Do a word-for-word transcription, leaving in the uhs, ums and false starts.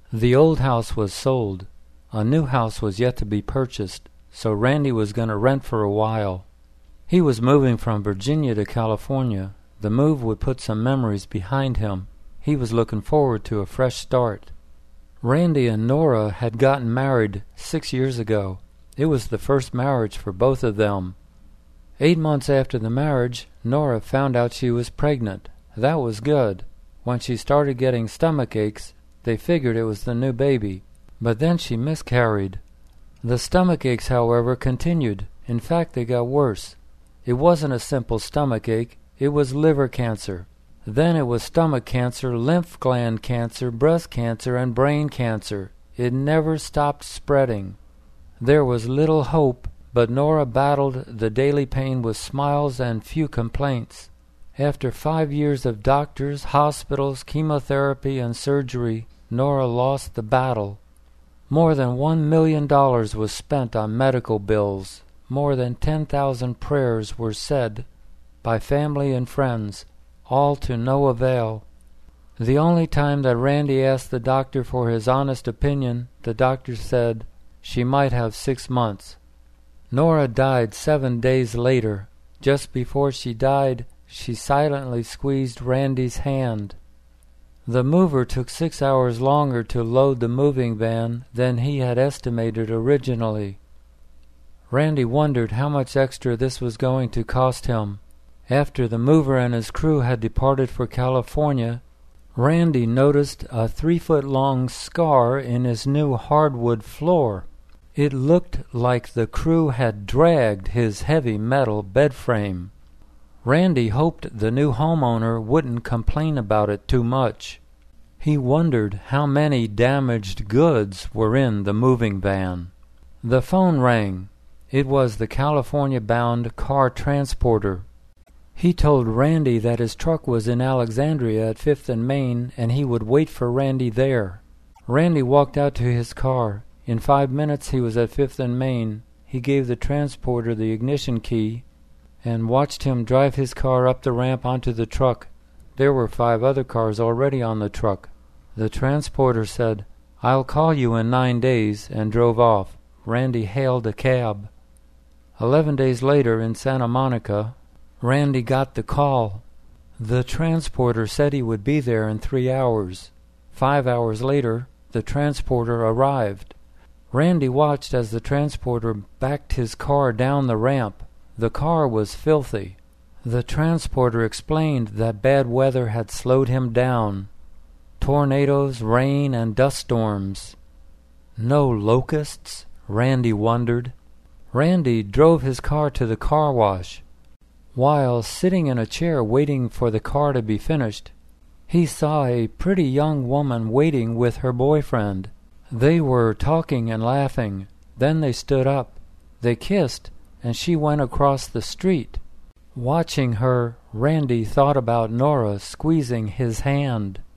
The old house was sold. A new house was yet to be purchased, so Randy was going to rent for a while. He was moving from Virginia to California. The move would put some memories behind him. He was looking forward to a fresh start. Randy and Nora had gotten married six years ago. It was the first marriage for both of them. Eight months after the marriage, Nora found out she was pregnant. That was good. When she started getting stomach aches, they figured it was the new baby. But then she miscarried. The stomach aches, however, continued. In fact, they got worse. It wasn't a simple stomach ache. It was liver cancer. Then it was stomach cancer, lymph gland cancer, breast cancer, and brain cancer. It never stopped spreading. There was little hope, but Nora battled the daily pain with smiles and few complaints. After five years of doctors, hospitals, chemotherapy, and surgery, Nora lost the battle. More than one million dollars was spent on medical bills. More than ten thousand prayers were said by family and friends, all to no avail. The only time that Randy asked the doctor for his honest opinion, the doctor said she might have six months. Nora died seven days later. Just before she died, she silently squeezed Randy's hand. The mover took six hours longer to load the moving van than he had estimated originally. Randy wondered how much extra this was going to cost him. After the mover and his crew had departed for California, Randy noticed a three-foot-long scar in his new hardwood floor. It looked like the crew had dragged his heavy metal bed frame. Randy hoped the new homeowner wouldn't complain about it too much. He wondered how many damaged goods were in the moving van. The phone rang. It was the California-bound car transporter. He told Randy that his truck was in Alexandria at Fifth and Main, and he would wait for Randy there. Randy walked out to his car. In five minutes he was at Fifth and Main. He gave the transporter the ignition key and watched him drive his car up the ramp onto the truck. There were five other cars already on the truck. The transporter said, "I'll call you in nine days," and drove off. Randy hailed a cab. Eleven days later in Santa Monica, Randy got the call. The transporter said he would be there in three hours. Five hours later, the transporter arrived. Randy watched as the transporter backed his car down the ramp. The car was filthy. The transporter explained that bad weather had slowed him down. Tornadoes, rain, and dust storms. No locusts? Randy wondered. Randy drove his car to the car wash. While sitting in a chair waiting for the car to be finished, he saw a pretty young woman waiting with her boyfriend. They were talking and laughing. Then they stood up. They kissed, and she went across the street. Watching her, Randy thought about Nora squeezing his hand.